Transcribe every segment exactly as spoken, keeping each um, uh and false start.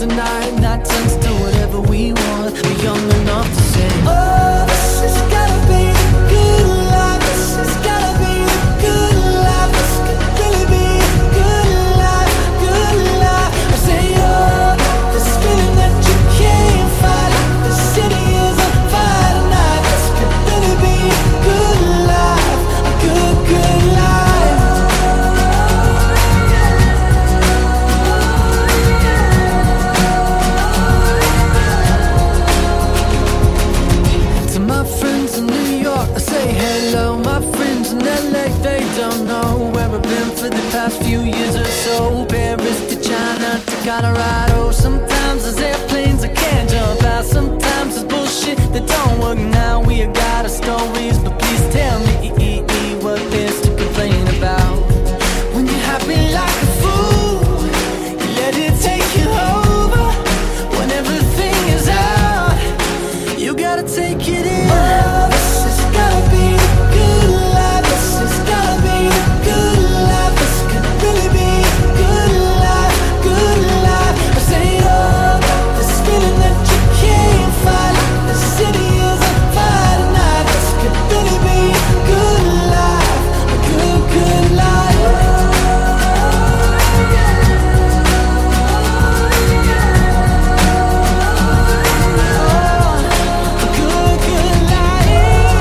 tonight. Night turns to whatever we want. We're young enough to say, oh, this has gotta be the good life. This has gotta be the good life. This could really be the good life, good life. I say, oh, this feeling that you can't fight. The city is on fire tonight. This could really be a good life, a good, good life. To my friends in New York, I say hello. My friends in L A, they don't know where I've been for the past few years or so. Paris to China to Colorado. Sometimes there's airplanes I can't jump out. Sometimes there's bullshit that don't work now. We have got our stories, but please tell me what there's to complain about. When you're happy like a fool, you let it take you over. When everything is out, you gotta take it in. Oh, this has gotta be the good life. This has gotta be the good life. This could really be a good life, good life. I say, oh, this feeling that you can't fight. The city is on fire tonight. This could really be a good life, a good, good life. A good, good life.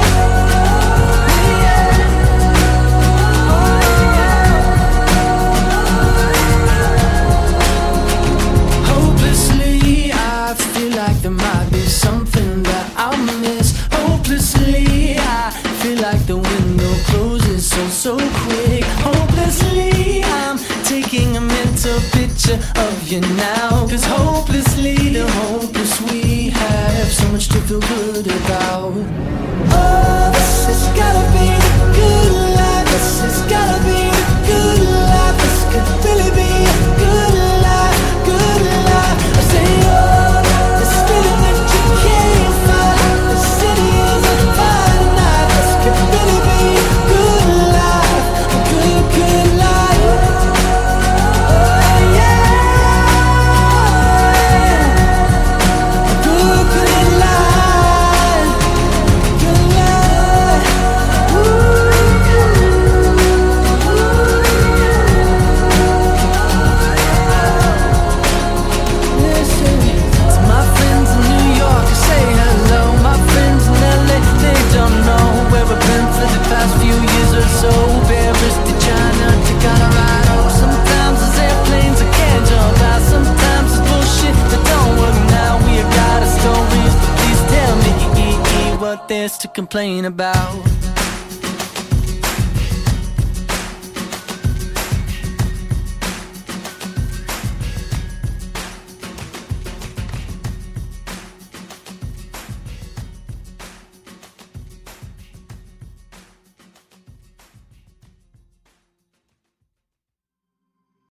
Hopelessly, I feel like there might be something that I'll miss. Hopelessly, I feel like the window closes so, so quick. Hopelessly, I'm taking a mental picture of you now. Cause hopelessly, the hopeless we have so much to feel good about. Oh, this has gotta be the good life. This has gotta be the good life. This could really be a good life, good life. I say, oh, this feeling that you can't fight. The city is on fire tonight. This could really be a good life, a good, good life. Oh, yeah. A good, good life, good life. Listen to my friends in New York, I say hello. My friends in L A, they don't know where I've been for the past few years or so. Paris to China to Colorado. Sometimes there's airplanes I can't jump out. Sometimes there's bullshit that don't work now. We have got our stories, but please tell me what there's to complain about.